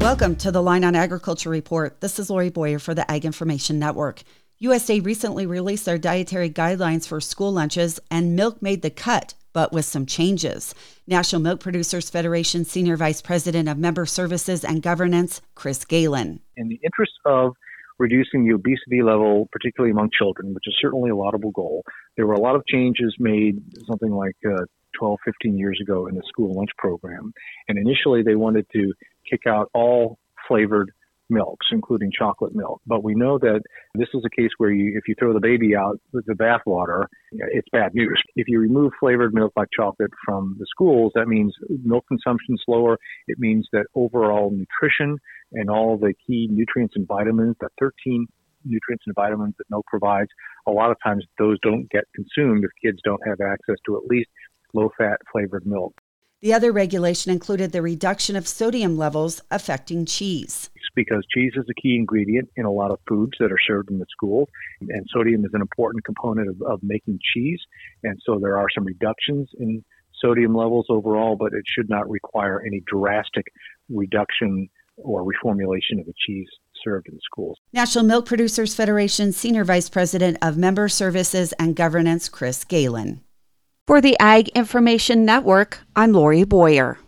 Welcome to the Line on Agriculture Report. This is Lori Boyer for the Ag Information Network. USDA recently released their dietary guidelines for school lunches, and milk made the cut, but with some changes. National Milk Producers Federation Senior Vice President of Member Services and Governance, Chris Galen. In the interest of reducing the obesity level, particularly among children, which is certainly a laudable goal, there were a lot of changes made something like 12, 15 years ago in the school lunch program. And initially they wanted to kick out all flavored milks, including chocolate milk. But we know that this is a case where if you throw the baby out with the bathwater, it's bad news. If you remove flavored milk like chocolate from the schools, that means milk consumption is lower. It means that overall nutrition and all the key nutrients and vitamins, the 13 nutrients and vitamins that milk provides, a lot of times those don't get consumed if kids don't have access to at least low-fat flavored milk. The other regulation included the reduction of sodium levels affecting cheese. Because cheese is a key ingredient in a lot of foods that are served in the schools, and sodium is an important component of making cheese. And so there are some reductions in sodium levels overall, but it should not require any drastic reduction or reformulation of the cheese served in schools. National Milk Producers Federation Senior Vice President of Member Services and Governance, Chris Galen. For the Ag Information Network, I'm Lori Boyer.